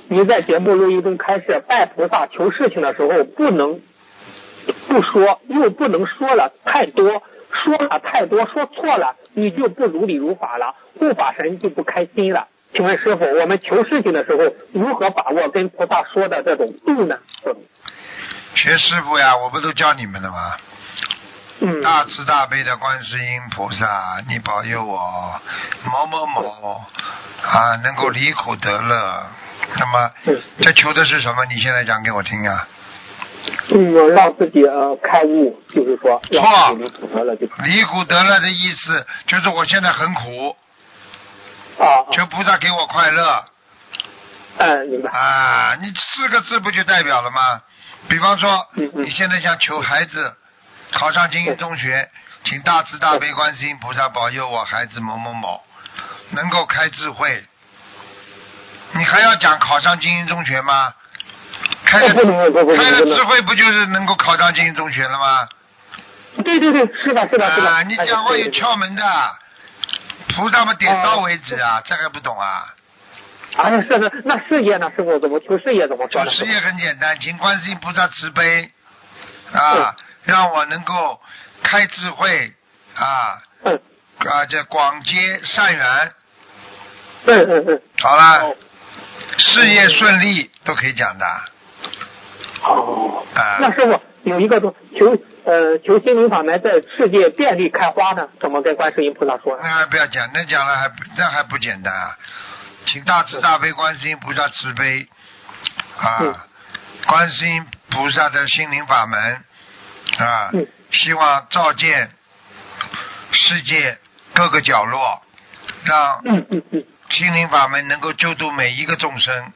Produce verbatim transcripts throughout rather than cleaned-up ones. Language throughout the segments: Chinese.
你在节目录音中开始拜菩萨求事情的时候，不能不说，又不能说了太多，说了太多，说错了，你就不如理如法了，护法神就不开心了。请问师傅，我们求事情的时候，如何把握跟菩萨说的这种度呢？ 学师傅呀，我不都教你们了吗？ 嗯， 大慈大悲的观世音菩萨，你保佑我某某某啊，能够离苦得乐。那么，这求的是什么？你现在讲给我听啊。 嗯，让自己呃开悟，就是说让自己离苦得乐就。 离苦得乐的意思就是我现在很苦， 啊， 求菩萨给我快乐。 嗯，明白。 啊，你四个字不就代表了吗？比方说， 嗯嗯、 你现在想求孩子考上精英中学，请大慈大悲观世音菩萨保佑我孩子某某某能够开智慧。你还要讲考上精英中学吗？开了开了智慧不就是能够考上精英中学了吗？ 对对对，是的，是的，是的。 啊，你讲话有窍门的，菩萨们点到为止啊，这还不懂啊？ 啊，是的，那事业呢？师傅怎么求事业怎么说呢？ 求事业很简单，请观世音菩萨慈悲啊，让我能够开智慧啊， 嗯， 啊，这广结善缘。 嗯嗯嗯。 好了，事业顺利都可以讲的。 哦。 啊。 那师傅有一个求呃求心灵法门在世界遍地开花呢，怎么跟观世音菩萨说呢？ 那不要讲，那讲了还那还不简单啊！请大慈大悲观世音菩萨慈悲啊，嗯、观世音菩萨的心灵法门啊， 嗯、 希望照见世界各个角落，让心灵法门能够救度每一个众生，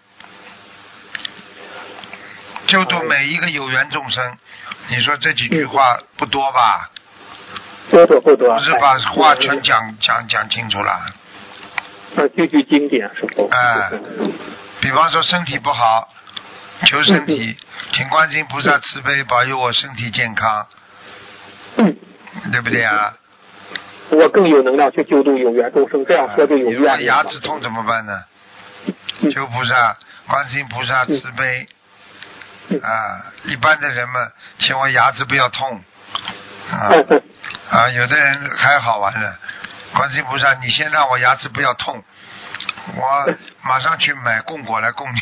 救度每一个有缘众生。你说这几句话不多吧？ 多多不多。 不是把话全讲讲讲清楚了。 呃，句句经典是否？ 哎，比方说身体不好，求身体，请观世音菩萨慈悲保佑我身体健康， 嗯， 对不对啊？ 我更有能量去救度有缘众生，这样说就有如果牙齿痛怎么办呢？求菩萨，观世音菩萨慈悲啊！一般的人们，请我牙齿不要痛啊啊！有的人还好玩了。观世音菩萨，你先让我牙齿不要痛，我马上去买供果来供你。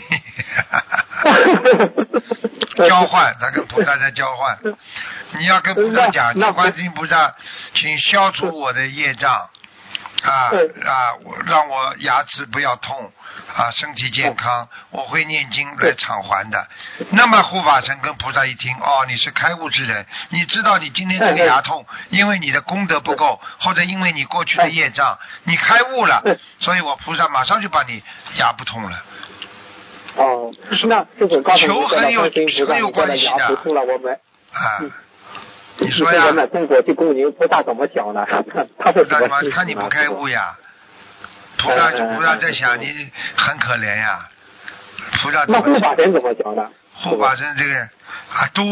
交换，他跟菩萨在交换。你要跟菩萨讲，观世音菩萨，请消除我的业障啊啊！我让我牙齿不要痛啊，身体健康，我会念经来偿还的。那么护法神跟菩萨一听，哦，你是开悟之人，你知道你今天这个牙痛，因为你的功德不够，或者因为你过去的业障，你开悟了，所以我菩萨马上就把你牙不痛了。 哦，那师傅告诉求很有很有关系的。 牙不痛了，我们啊，你说呀？ 我们供果去供您，菩萨怎么想的？他是怎么？ 看你不开悟呀。菩萨菩萨在想你很可怜呀，菩萨那护法神怎么讲的？ 护法神这个啊，都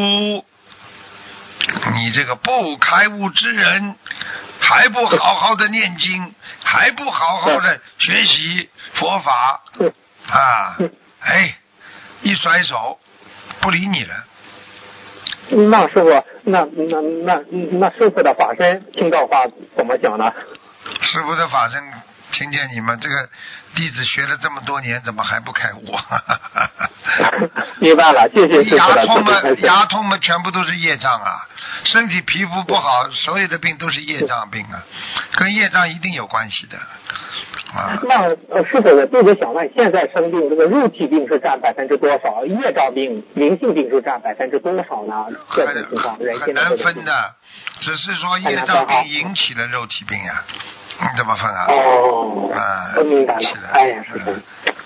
你这个不开悟之人，还不好好的念经，还不好好的学习佛法啊，哎，一甩手不理你了。 那师傅，那那那那师傅的法身听到话怎么讲呢？ 师傅的法身。听见你们这个弟子学了这么多年，怎么还不开悟？ 明白了，谢谢师傅的。 牙痛嘛，牙痛嘛，全部都是业障啊！身体皮肤不好，所有的病都是业障病啊，跟业障一定有关系的。啊， 那呃，师傅，我特别想问，现在生病这个肉体病是占百分之多少？业障病、灵性病是占百分之多少呢？这种情况，人很难分的，只是说业障病引起了肉体病呀、啊。你怎么分啊？ 哦， 啊， 我明白了。哎呀，师傅，